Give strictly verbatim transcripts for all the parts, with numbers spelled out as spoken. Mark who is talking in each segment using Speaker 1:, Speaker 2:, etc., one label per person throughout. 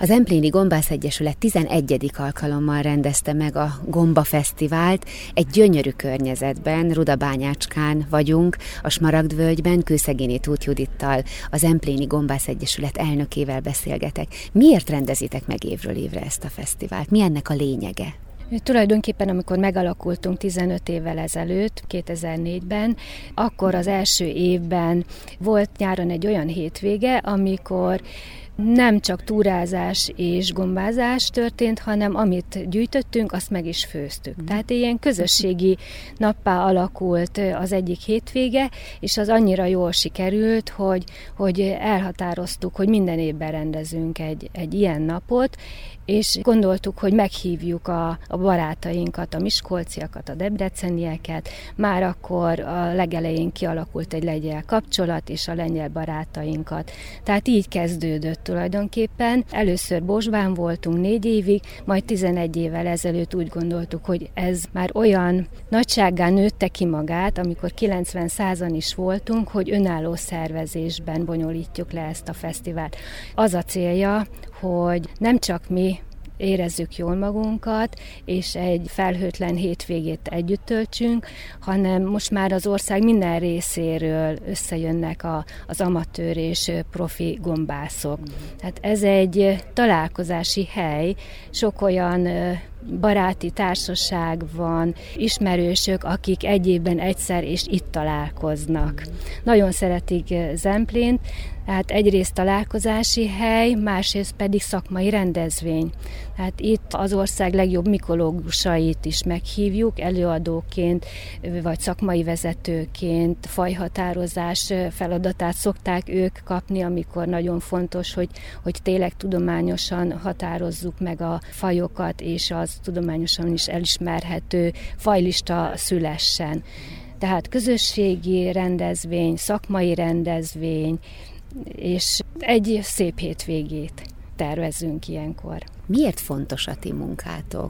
Speaker 1: A Zempléni Gombász Egyesület tizenegyedik alkalommal rendezte meg a Gomba Fesztivált. Egy gyönyörű környezetben, Rudabányácskán vagyunk, a Smaragdvölgyben, Kőszegényi Tóth Judittal, a Zempléni Gombász Egyesület elnökével beszélgetek. Miért rendezitek meg évről évre ezt a fesztivált? Mi ennek a lényege?
Speaker 2: Tulajdonképpen, amikor megalakultunk tizenöt évvel ezelőtt, kétezer-négyben, akkor az első évben volt nyáron egy olyan hétvége, amikor nem csak túrázás és gombázás történt, hanem amit gyűjtöttünk, azt meg is főztük. Tehát ilyen közösségi nappá alakult az egyik hétvége, és az annyira jól sikerült, hogy, hogy elhatároztuk, hogy minden évben rendezünk egy, egy ilyen napot, és gondoltuk, hogy meghívjuk a, a barátainkat, a miskolciakat, a debrecenieket. Már akkor a legelején kialakult egy lengyel kapcsolat, és a lengyel barátainkat. Tehát így kezdődött tulajdonképpen. Először Bosbán voltunk négy évig, majd tizenegy évvel ezelőtt úgy gondoltuk, hogy ez már olyan nagysággá nőtte ki magát, amikor kilencven-százan is voltunk, hogy önálló szervezésben bonyolítjuk le ezt a fesztivált. Az a célja, hogy nem csak mi érezzük jól magunkat, és egy felhőtlen hétvégét együtt töltsünk, hanem most már az ország minden részéről összejönnek a, az amatőr és profi gombászok. Tehát ez egy találkozási hely, sok olyan baráti társaság van, ismerősök, akik egy évben egyszer és itt találkoznak. Nagyon szeretik Zemplént, tehát egyrészt találkozási hely, másrészt pedig szakmai rendezvény. Tehát itt az ország legjobb mikológusait is meghívjuk, előadóként, vagy szakmai vezetőként, fajhatározás feladatát szokták ők kapni, amikor nagyon fontos, hogy, hogy tényleg tudományosan határozzuk meg a fajokat, és az tudományosan is elismerhető fajlista szülessen. Tehát közösségi rendezvény, szakmai rendezvény, és egy szép hétvégét tervezünk ilyenkor.
Speaker 1: Miért fontos a ti munkátok?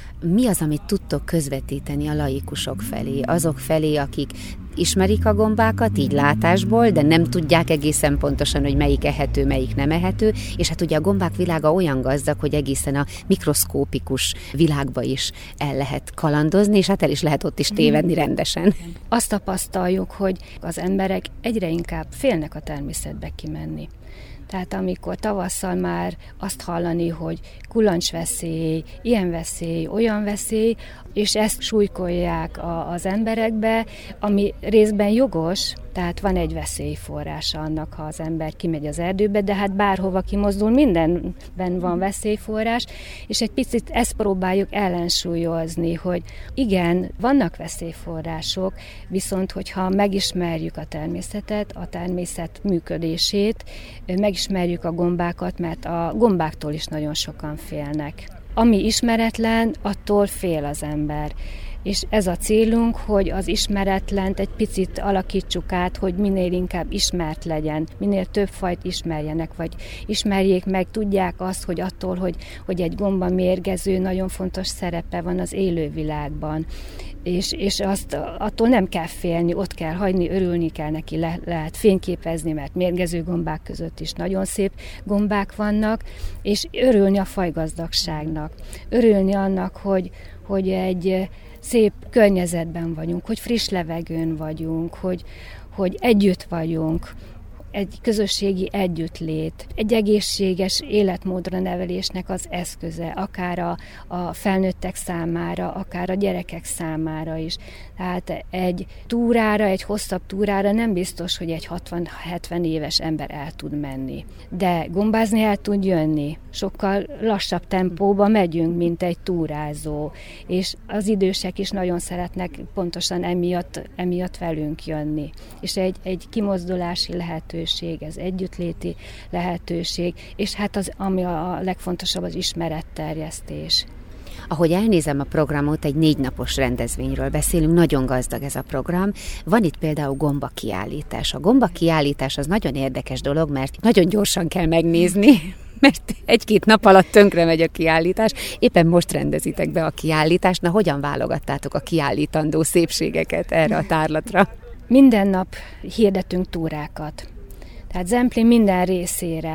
Speaker 1: Mi az, amit tudtok közvetíteni a laikusok felé, azok felé, akik ismerik a gombákat, így látásból, de nem tudják egészen pontosan, hogy melyik ehető, melyik nem ehető, és hát ugye a gombák világa olyan gazdag, hogy egészen a mikroszkópikus világba is el lehet kalandozni, és hát el is lehet ott is tévedni rendesen.
Speaker 2: Azt tapasztaljuk, hogy az emberek egyre inkább félnek a természetbe kimenni. Tehát amikor tavasszal már azt hallani, hogy kulancsveszély, ilyen veszély, olyan veszély, és ezt súlykolják a, az emberekbe, ami részben jogos, tehát van egy veszélyforrása annak, ha az ember kimegy az erdőbe, de hát bárhova kimozdul, mindenben van veszélyforrás, és egy picit ezt próbáljuk ellensúlyozni, hogy igen, vannak veszélyforrások, viszont hogyha megismerjük a természetet, a természet működését, megismerjük a gombákat, mert a gombáktól is nagyon sokan félnek. Ami ismeretlen, attól fél az ember. És ez a célunk, hogy az ismeretlent egy picit alakítsuk át, hogy minél inkább ismert legyen, minél több fajt ismerjenek, vagy ismerjék meg, tudják azt, hogy attól, hogy, hogy egy gomba mérgező, nagyon fontos szerepe van az élővilágban. És, és azt attól nem kell félni, ott kell hagyni, örülni kell neki, le, lehet fényképezni, mert mérgező gombák között is nagyon szép gombák vannak, és örülni a fajgazdagságnak, örülni annak, hogy, hogy egy szép környezetben vagyunk, hogy friss levegőn vagyunk, hogy, hogy együtt vagyunk, egy közösségi együttlét, egy egészséges életmódra nevelésnek az eszköze, akár a, a felnőttek számára, akár a gyerekek számára is. Tehát egy túrára, egy hosszabb túrára nem biztos, hogy egy hatvan-hetven éves ember el tud menni. De gombázni el tud jönni. Sokkal lassabb tempóba megyünk, mint egy túrázó. És az idősek is nagyon szeretnek pontosan emiatt, emiatt velünk jönni. És egy, egy kimozdulási lehetőség, ez együttléti lehetőség, és hát az, ami a legfontosabb, az ismeretterjesztés.
Speaker 1: Ahogy elnézem a programot, egy négy napos rendezvényről beszélünk, nagyon gazdag ez a program. Van itt például gomba kiállítás. A gomba kiállítás az nagyon érdekes dolog, mert nagyon gyorsan kell megnézni, mert egy-két nap alatt tönkre megy a kiállítás. Éppen most rendezitek be a kiállítást. Na, hogyan válogattátok a kiállítandó szépségeket erre a tárlatra?
Speaker 2: Minden nap hirdetünk túrákat. Tehát Zemplén minden részére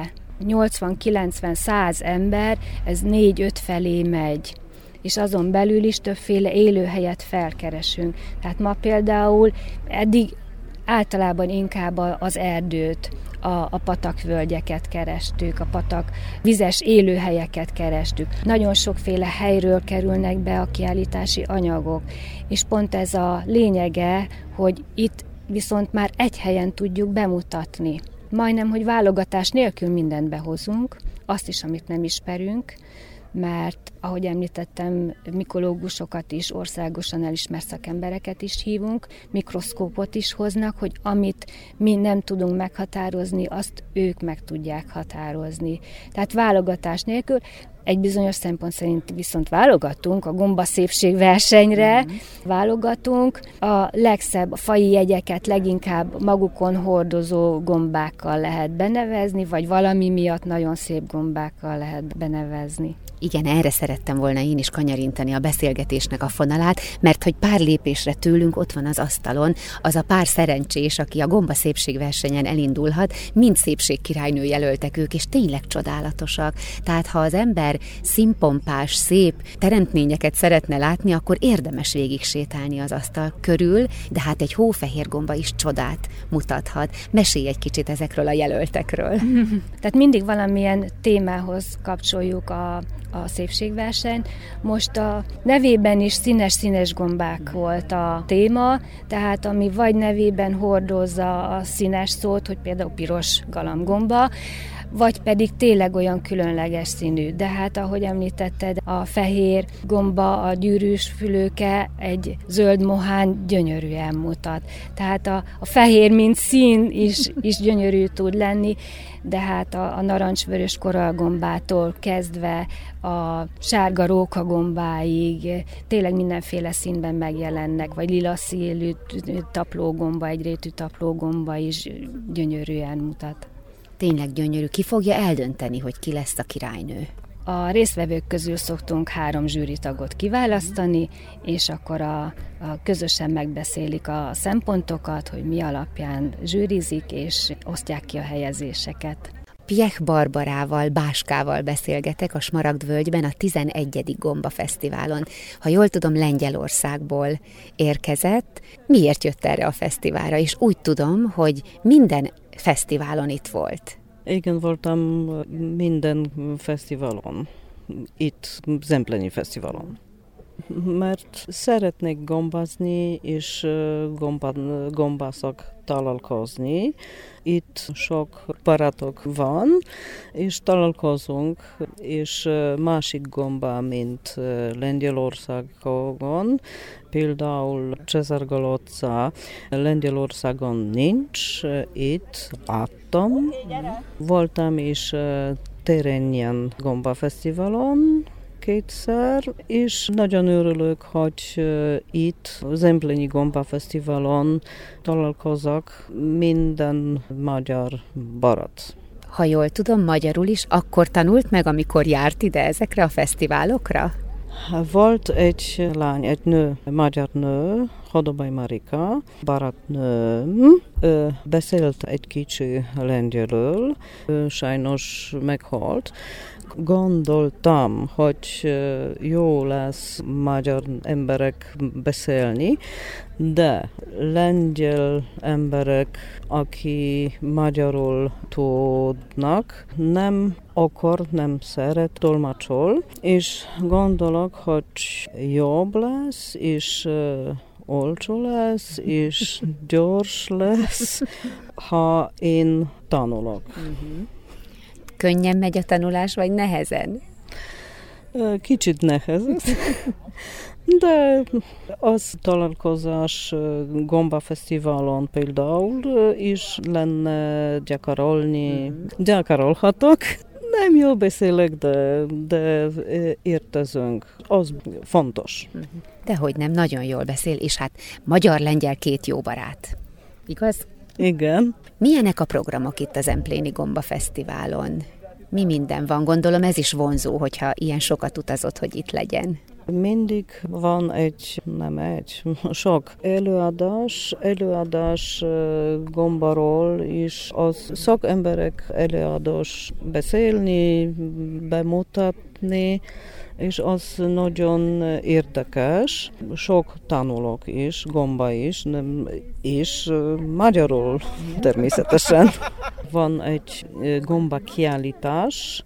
Speaker 2: nyolcvan-kilencven-száz ember, ez négy-öt felé megy, és azon belül is többféle élőhelyet felkeresünk. Tehát ma például eddig általában inkább az erdőt, a, a patakvölgyeket kerestük, a patak vizes élőhelyeket kerestük. Nagyon sokféle helyről kerülnek be a kiállítási anyagok, és pont ez a lényege, hogy itt viszont már egy helyen tudjuk bemutatni. Majdnem, hogy válogatás nélkül mindent behozunk, azt is, amit nem ismerünk, mert, ahogy említettem, mikológusokat is, országosan elismert szakembereket is hívunk, mikroszkópot is hoznak, hogy amit mi nem tudunk meghatározni, azt ők meg tudják határozni. Tehát válogatás nélkül egy bizonyos szempont szerint viszont válogatunk, a gombaszépség versenyre mm-hmm. válogatunk, a legszebb a faji jegyeket leginkább magukon hordozó gombákkal lehet benevezni, vagy valami miatt nagyon szép gombákkal lehet benevezni.
Speaker 1: Igen, erre szerettem volna én is kanyarintani a beszélgetésnek a fonalát, mert hogy pár lépésre tőlünk ott van az asztalon az a pár szerencsés, aki a gomba szépségversenyen elindulhat, mind szépségkirálynő jelöltek ők, és tényleg csodálatosak. Tehát ha az ember színpompás, szép teremtményeket szeretne látni, akkor érdemes végig sétálni az asztal körül, de hát egy hófehér gomba is csodát mutathat. Mesélj egy kicsit ezekről a jelöltekről.
Speaker 2: Tehát mindig valamilyen témához kapcsoljuk a a szépségverseny. Most a nevében is színes-színes gombák volt a téma, tehát ami vagy nevében hordozza a színes szót, hogy például piros galambgomba, vagy pedig tényleg olyan különleges színű. De hát, ahogy említetted, a fehér gomba, a gyűrűs fülőke egy zöld mohán gyönyörűen mutat. Tehát a, a fehér, mint szín is, is gyönyörű tud lenni, de hát a, a narancsvörös korallgombától kezdve a sárga rókagombáig tényleg mindenféle színben megjelennek, vagy lila színű taplógomba, egyrétű taplógomba is gyönyörűen mutat.
Speaker 1: Tényleg gyönyörű. Ki fogja eldönteni, hogy ki lesz a királynő?
Speaker 2: A résztvevők közül szoktunk három zsűritagot kiválasztani, és akkor a, a közösen megbeszélik a szempontokat, hogy mi alapján zsűrizik, és osztják ki a helyezéseket.
Speaker 1: Piech Barbarával, Báskával beszélgetek a Smaragdvölgyben a tizenegyedik Gomba Fesztiválon. Ha jól tudom, Lengyelországból érkezett. Miért jött erre a fesztiválra? És úgy tudom, hogy minden fesztiválon itt volt.
Speaker 3: Igen, voltam minden fesztiválon, itt Zempleni Fesztiválon. Mert szeretnék gombazni, és gomba, gombászok találkozni. Itt sok barátok van, és találkozunk, és másik gomba, mint Lengyelországon. Például Cezár Galóca Lengyelországon nincs, itt láttam. Voltam is Terenyen Gomba Fesztiválon kétszer, és nagyon örülök, hogy uh, itt Zempleni Gomba Fesztiválon találkozok minden magyar barát.
Speaker 1: Ha jól tudom, magyarul is akkor tanult meg, amikor járt ide ezekre a fesztiválokra?
Speaker 3: Volt egy lány, egy nő, magyar nő, Hodobai Marika, barátnőm. Ő beszélt egy kicsi lengyelül, ő sajnos meghalt. Gondoltam, hogy jó lesz magyar emberek beszélni, de lengyel emberek, aki magyarul tudnak, nem akar, nem szeret tolmácsol, és gondolok, hogy jobb lesz, és olcsó lesz, és gyors lesz, ha én tanulok.
Speaker 1: Uh-huh. Könnyen megy a tanulás, vagy nehezen?
Speaker 3: Kicsit nehezen. De az találkozás Gomba Fesztiválon például is lenne gyakorolni. Mm. Gyakorolhatok. Nem jól beszélek, de, de értezünk. Az fontos.
Speaker 1: Dehogy nem, nagyon jól beszél, és hát magyar-lengyel két jó barát. Igaz?
Speaker 3: Igen.
Speaker 1: Milyenek a programok itt az Zempléni Gomba Fesztiválon? Mi minden van? Gondolom ez is vonzó, hogyha ilyen sokat utazott, hogy itt legyen.
Speaker 3: Mindig van egy, nem egy, sok előadás, előadás gombaról is. Az szakemberek előadás beszélni, bemutatni, és az nagyon érdekes. Sok tanulók is, gomba is, nem, és magyarul természetesen. Van egy gomba kiállítás,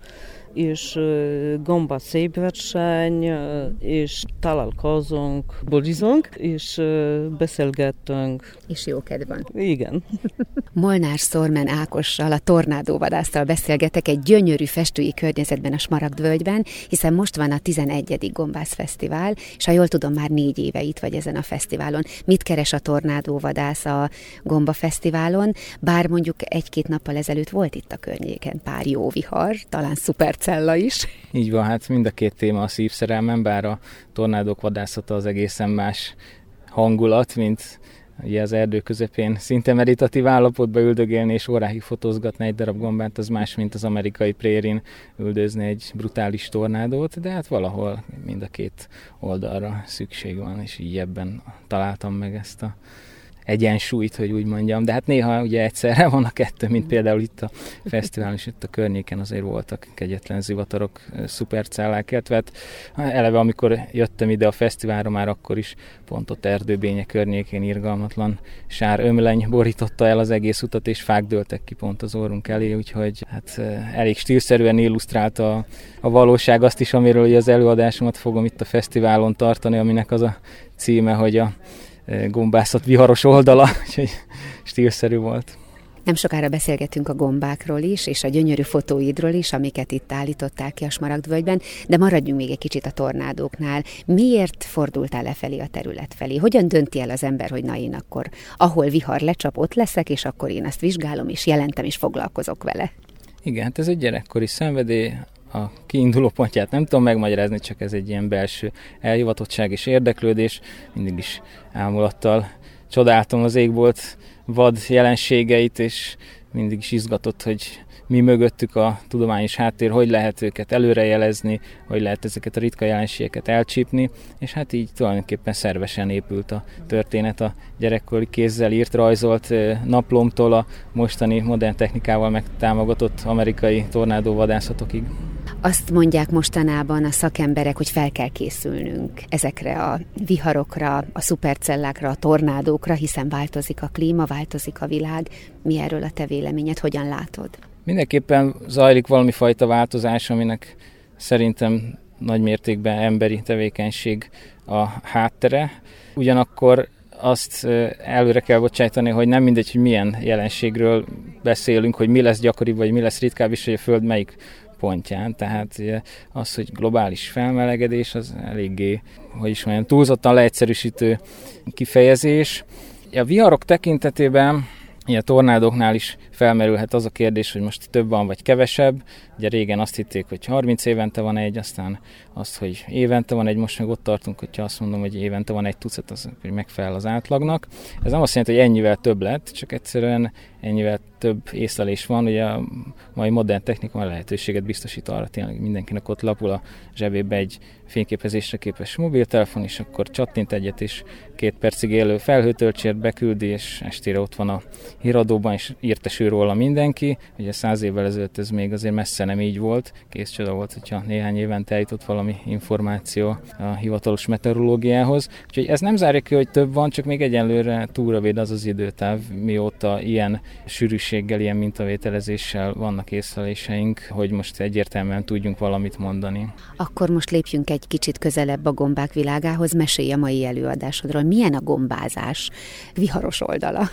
Speaker 3: és gomba szépverseny, és találkozunk, bulizunk, és beszélgettünk.
Speaker 1: És jó kedv van.
Speaker 3: Igen.
Speaker 1: Molnár Szormen Ákossal, a tornádóvadásszal beszélgetek egy gyönyörű festői környezetben a Smaragdvölgyben, hiszen most van a tizenegyedik Gombászfesztivál, és ha jól tudom, már négy éve itt vagy ezen a fesztiválon. Mit keres a tornádóvadász a Gombafesztiválon? Bár mondjuk egy-két nappal ezelőtt volt itt a környéken pár jó vihar, talán szupercella is.
Speaker 4: Így van, hát mind a két téma a szívszerelmem, bár a tornádók vadászata az egészen más hangulat, mint ugye az erdő közepén szinte meditatív állapotba üldögélni és óráig fotózgatni egy darab gombát, az más, mint az amerikai prérin üldözni egy brutális tornádót, de hát valahol mind a két oldalra szükség van, és így ebben találtam meg ezt a egyensúlyt, hogy úgy mondjam, de hát néha ugye egyszerre van a kettő, mint például itt a fesztiválon, és itt a környéken azért voltak kegyetlen zivatarok, szupercellák, illetve hát eleve amikor jöttem ide a fesztiválra, már akkor is pont ott Erdőbénye környékén irgalmatlan sár ömleny borította el az egész utat, és fák dőltek ki pont az orrunk elé, úgyhogy hát elég stílszerűen illusztrálta a, a valóság azt is, amiről ugye az előadásomat fogom itt a fesztiválon tartani, aminek az a címe, hogy a gombászat viharos oldala, úgyhogy stílszerű volt.
Speaker 1: Nem sokára beszélgetünk a gombákról is, és a gyönyörű fotóidról is, amiket itt állítottál ki a Smaragdvölgyben, de maradjunk még egy kicsit a tornádóknál. Miért fordultál lefelé a terület felé? Hogyan dönti el az ember, hogy na én akkor, ahol vihar lecsap, ott leszek, és akkor én azt vizsgálom, és jelentem, és foglalkozok vele?
Speaker 4: Igen, hát ez egy gyerekkori szenvedély. A kiinduló pontját nem tudom megmagyarázni, csak ez egy ilyen belső elhivatottság és érdeklődés. Mindig is ámulattal csodáltam az égbolt vad jelenségeit, és mindig is izgatott, hogy mi mögöttük a tudományos háttér, hogy lehet őket előrejelezni, hogy lehet ezeket a ritka jelenségeket elcsípni, és hát így tulajdonképpen szervesen épült a történet a gyerekkori kézzel írt, rajzolt naplomtól a mostani modern technikával megtámogatott amerikai tornádóvadászatokig.
Speaker 1: Azt mondják mostanában a szakemberek, hogy fel kell készülnünk ezekre a viharokra, a szupercellákra, a tornádókra, hiszen változik a klíma, változik a világ. Mi erről a te véleményed, hogyan látod?
Speaker 4: Mindenképpen zajlik valami fajta változás, aminek szerintem nagy mértékben emberi tevékenység a háttere. Ugyanakkor azt előre kell bocsájtani, hogy nem mindegy, hogy milyen jelenségről beszélünk, hogy mi lesz gyakoribb, vagy mi lesz ritkább, és hogy a Föld melyik pontján. Tehát az, hogy globális felmelegedés, az eléggé, hogy is mondjam, túlzottan leegyszerűsítő kifejezés. A viharok tekintetében a tornádóknál is felmerülhet az a kérdés, hogy most több van vagy kevesebb. Ugye régen azt hitték, hogy harminc évente van egy, aztán azt, hogy évente van egy, most meg ott tartunk, hogyha azt mondom, hogy évente van egy tucat, az hogy megfelel az átlagnak. Ez nem azt jelenti, hogy ennyivel több lett, csak egyszerűen ennyivel több észlelés van. Ugye a mai modern technika lehetőséget biztosít arra tényleg, mindenkinek ott lapul a zsebébe egy fényképezésre képes mobiltelefon, és akkor csattint egyet, és két percig élő felhőtöltsért beküldi, és estére ott van a híradóban, és értesül róla mindenki. Ugye száz évvel ezelőtt ez még azért messze nem így volt. Kész csoda volt, hogyha néhány évente eljutott valami információ a hivatalos meteorológiához. Úgyhogy ez nem zárja ki, hogy több van, csak még egyenlőre túlrövid az az időtáv, mióta ilyen sűrűséggel, ilyen mintavételezéssel vannak észleléseink, hogy most egyértelműen tudjunk valamit mondani.
Speaker 1: Akkor most lépjünk egy kicsit közelebb a gombák világához, mesélj a mai előadásodról. Milyen a gombázás viharos oldala?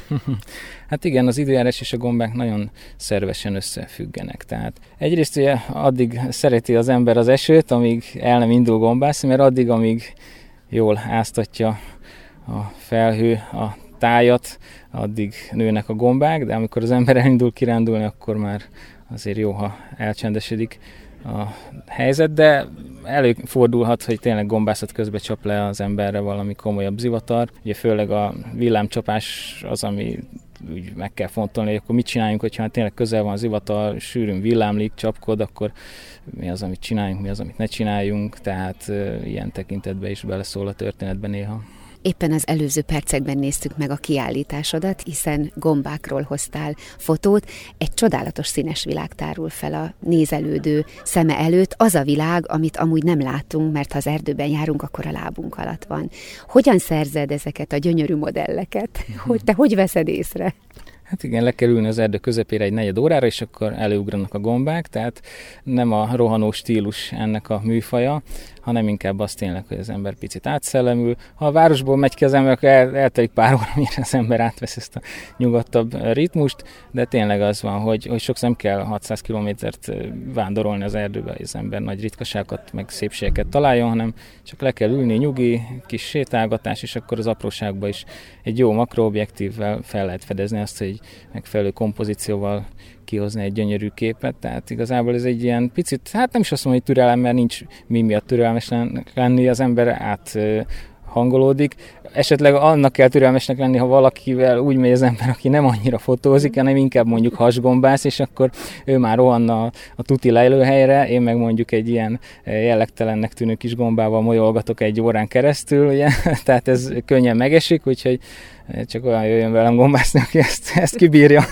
Speaker 4: Hát igen, az időjárás és a gombák nagyon szervesen összefüggenek. Tehát egyrészt ugye addig szereti az ember az esőt, amíg el nem indul gombászni, mert addig, amíg jól áztatja a felhő a tájat, addig nőnek a gombák, de amikor az ember elindul kirándulni, akkor már azért jó, ha elcsendesedik a helyzet, de előfordulhat, hogy tényleg gombászat közben csap le az emberre valami komolyabb zivatar. Ugye főleg a villámcsapás az, ami úgy meg kell fontolni, hogy akkor mit csináljunk, hogyha tényleg közel van az ivatal, sűrűn villámlik, csapkod, akkor mi az, amit csináljunk, mi az, amit ne csináljunk, tehát ilyen tekintetben is beleszól a történetben néha.
Speaker 1: Éppen az előző percekben néztük meg a kiállításodat, hiszen gombákról hoztál fotót. Egy csodálatos színes világ tárul fel a nézelődő szeme előtt. Az a világ, amit amúgy nem látunk, mert ha az erdőben járunk, akkor a lábunk alatt van. Hogyan szerzed ezeket a gyönyörű modelleket? Hogy te hogy veszed észre?
Speaker 4: Hát igen, le kell ülni az erdő közepére egy negyed órára, és akkor előugranak a gombák, tehát nem a rohanó stílus ennek a műfaja, hanem inkább az tényleg, hogy az ember picit átszellemül. Ha a városból megy ki az ember, akkor el, eltelik pár óra, mire az ember átvesz ezt a nyugodtabb ritmust, de tényleg az van, hogy, hogy sokszor nem kell hatszáz kilométert vándorolni az erdőbe, hogy az ember nagy ritkaságokat, meg szépségeket találjon, hanem csak le kell ülni, nyugi, kis sétálgatás, és akkor az apróságban is egy jó makroobjektívvel fel lehet fedezni azt, hogy megfelelő kompozícióval kihozni egy gyönyörű képet, tehát igazából ez egy ilyen picit, hát nem is azt mondom, hogy türelem, mert nincs mi miatt türelmes lenni, az ember át hangolódik. Esetleg annak kell türelmesnek lenni, ha valakivel úgy megy az ember, aki nem annyira fotózik, hanem inkább mondjuk hasgombász, és akkor ő már rohanna a, a tuti lejlőhelyre, én meg mondjuk egy ilyen jellegtelennek tűnő kis gombával molyolgatok egy órán keresztül, ugye? Tehát ez könnyen megesik, úgyhogy csak olyan jöjjön velem gombászni, aki ezt, ezt kibírja.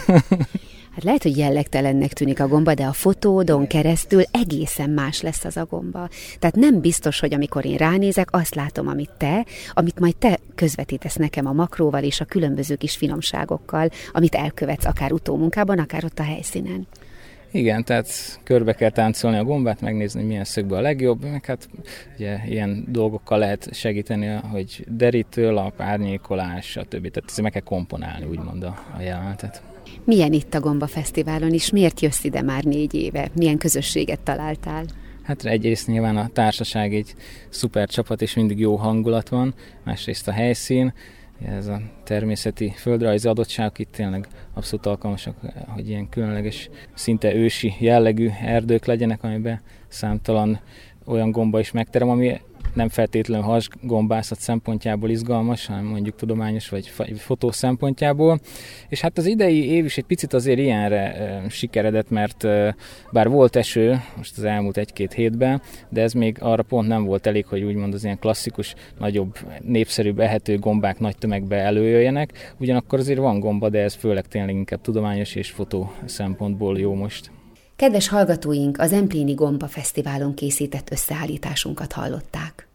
Speaker 1: Hát lehet, hogy jellegtelennek tűnik a gomba, de a fotódon keresztül egészen más lesz az a gomba. Tehát nem biztos, hogy amikor én ránézek, azt látom, amit te, amit majd te közvetítesz nekem a makróval és a különböző kis finomságokkal, amit elkövetsz akár utómunkában, akár ott a helyszínen.
Speaker 4: Igen, tehát körbe kell táncolni a gombát, megnézni, milyen szögből a legjobb, meg hát ugye ilyen dolgokkal lehet segíteni, hogy derítő, lap, árnyékolás, stb. Tehát meg kell komponálni, úgymond a, a jelenetet.
Speaker 1: Milyen itt a Gomba Fesztiválon, és miért jössz ide már négy éve? Milyen közösséget találtál?
Speaker 4: Hát egyrészt nyilván a társaság egy szuper csapat, és mindig jó hangulat van, másrészt a helyszín, ez a természeti földrajzi adottságok itt tényleg abszolút alkalmasak, hogy ilyen különleges, szinte ősi jellegű erdők legyenek, amiben számtalan olyan gomba is megterem, ami nem feltétlenül hasgombászat szempontjából izgalmas, hanem mondjuk tudományos vagy fotó szempontjából. És hát az idei év is egy picit azért ilyenre e, sikeredett, mert e, bár volt eső most az elmúlt egy-két hétben, de ez még arra pont nem volt elég, hogy úgymond az ilyen klasszikus, nagyobb, népszerűbb ehető gombák nagy tömegbe előjöjjenek. Ugyanakkor azért van gomba, de ez főleg tényleg inkább tudományos és fotó szempontból jó most.
Speaker 1: Kedves hallgatóink, az Empléni Gomba Fesztiválon készített összeállításunkat hallották.